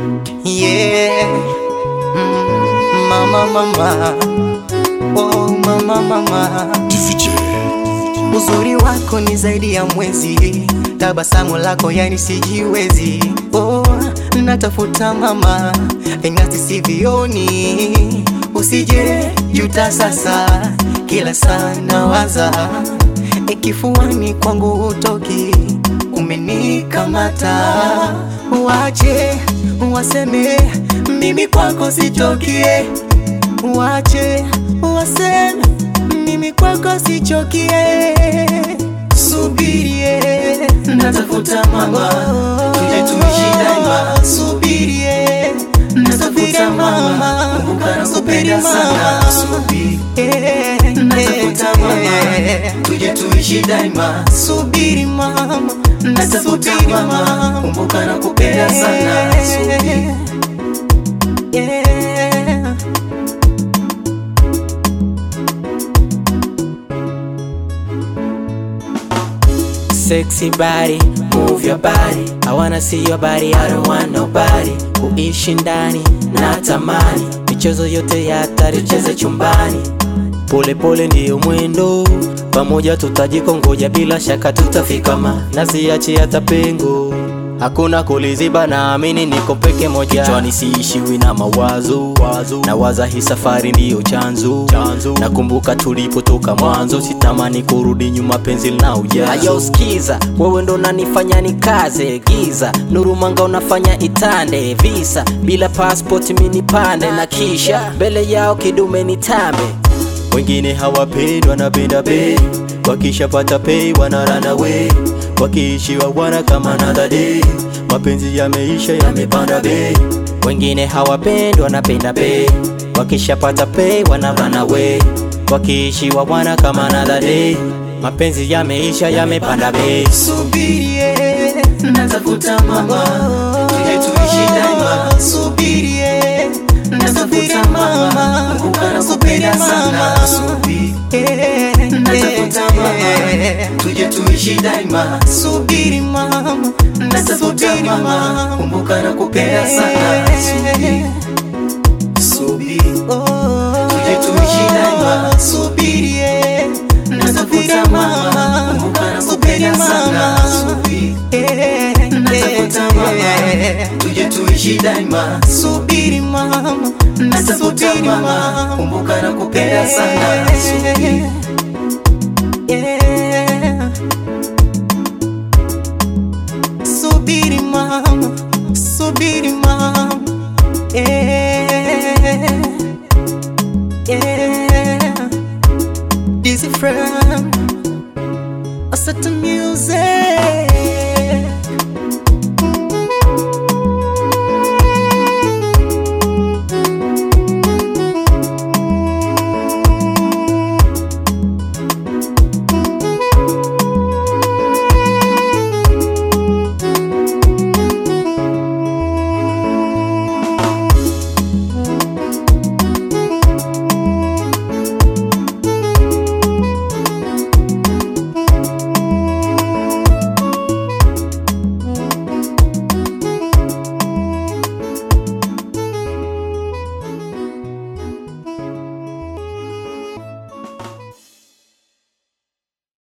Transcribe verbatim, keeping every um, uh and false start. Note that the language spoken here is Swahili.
Yeah, mm, mama mama, oh mama mama. Uzuri wako ni zaidi ya mwezi, tabasamu lako yani sijiwezi. Oh, natafuta mama, vingati sivioni. Usije juta sasa, kila saa nawaza, kifuani kwangu utoki, umenikamata. Wache waseme mimi kwako sichokie, wache waseme mimi kwako sichokie. Subirie, natafuta mama, tuje tuishi daima. Subirie, natafuta mama, kumbuka nakupenda sana. Subirie, natafuta mama, tuje tuishi daima. Subiri mama, natafuta mama, kumbuka nakupenda sana. Subiri, yeah. Sexy body, move your body. I wanna see your body, I don't want nobody. Kuishi ndani na tamani, michezo yote ya hatari cheze chumbani. Pole pole ndiyo mwendo, pamoja tutajikongoja, bila shaka tutafika ma nasiachi hata pengo. Hakuna kuliziba, naamini niko peke moja. Kichwani siishiwi na mawazo, na waza hii safari ndiyo chanzo. Nakumbuka tulipotoka mwanzo, sitamani kurudi nyuma, penzi na ujazo. Ayo skiza, wewe ndo nanifanya nikaze giza, nuru mwanga unafanya itande visa. Bila passport mimi nipande, na kisha mbele yao kidume nitambe. Wengine hawapendi wanapenda bei, wakisha pata pay wana run away. Wakiishiwa wana kama another day, mapenzi yameisha yamepanda bei. Wengine hawapendi wanapenda bei, wakisha pata pay wana run away. Wakiishiwa wana kama another day, mapenzi yameisha yamepanda bei. Subirie, natafuta mama, tuje tuishi daima. Subirie, natafuta mama, kumbuka nakupenda sana. Subirie, natafuta mama, tuje tuishi daima. Subiri mama, natafuta mama, kumbuka nakupenda sana. Subiri, subiri, tuje tuishi daima. Subirie, natafuta mama, kumbuka nakupenda sana. Subiri, natafuta mama, tuje tuishi daima. Subiri mama, natafuta mama, kumbuka nakupenda sana. Subiri, yeah. Subiri mama, subiri